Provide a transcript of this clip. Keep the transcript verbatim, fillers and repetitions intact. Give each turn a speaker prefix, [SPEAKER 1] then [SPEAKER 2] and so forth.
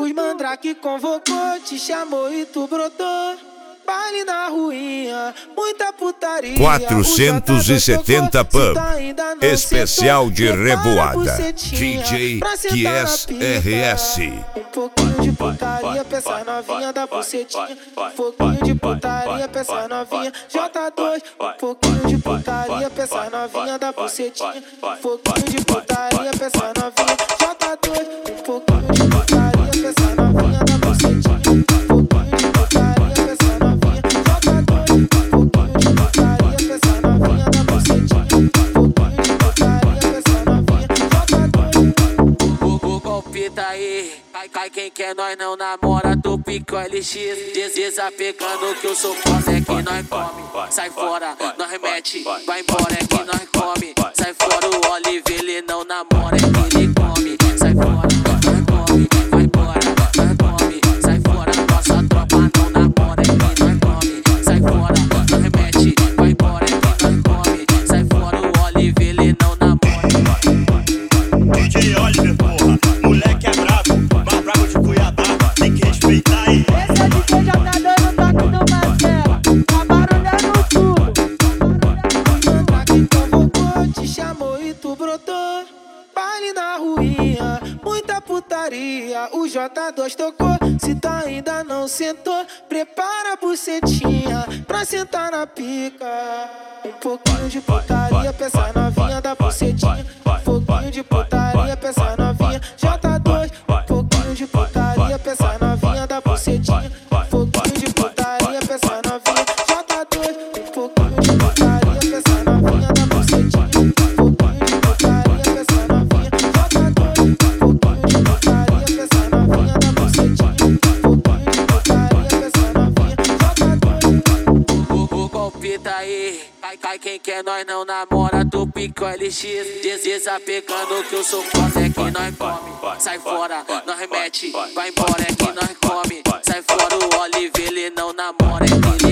[SPEAKER 1] Os mandrake convocou, te chamou e tu brotou. Baile na ruinha, muita putaria.
[SPEAKER 2] quatrocentos e setenta Pub, especial de revoada. D J Kies R S.
[SPEAKER 1] Um pouquinho de putaria pra essa novinha da bucetinha. Um pouquinho de putaria pra essa novinha J dois. Um pouquinho de putaria pra essa novinha da bucetinha. Um pouquinho de putaria pra essa novinha J dois. Um pouquinho de putaria pra essa novinha da bucetinha.
[SPEAKER 3] Cai, cai quem quer, nós não namora, tu pica o L X. Desapegando que eu sou foda, é que nós come. Sai fora, nós remete, vai embora, é que nós come. Sai fora o Oliver, ele não namora, é que ele come. Sai fora, nós come, vai embora, nós come. Sai fora, nossa tropa não namora, é que nós come. Sai fora, nós remete, vai embora, é que nós come. Sai fora o Oliver, ele não namora.
[SPEAKER 4] D J Oliver, porra, moleque é brabo, mais brabo de Cuiabá, tem que respeitar aí.
[SPEAKER 5] Esse é D J J dois no toque do Marcelo, tá barulhando tudo.
[SPEAKER 1] Os mandrake convocou, te chamou e tu brotou. Baile na ruinha, muita putaria. O J dois tocou, se tu ainda não sentou, prepara a bucetinha pra sentar na pica. Um pouquinho de putaria pra essa novinha da bucetinha. Um pouquinho de putaria pra essa novinha J dois. Um pouquinho de putaria pra essa novinha da bucetinha. Um pouquinho de putaria pra essa novinha J dois. Um pouquinho de putaria pra essa novinha da bucetinha. Um pouquinho de putaria pra essa novinha J dois. Um pouquinho de putaria pra essa novinha da bucetinha. Um pouquinho de putaria pra essa novinha J dois.
[SPEAKER 3] O golpe tá aí, cai, cai quem quer, nós não namora, tu pica o L X. Desapegando que eu sou foda, é que nós come. Sai fora, nós remete, vai embora, é que nós come. Sai fora o Oliver, ele não namora, é que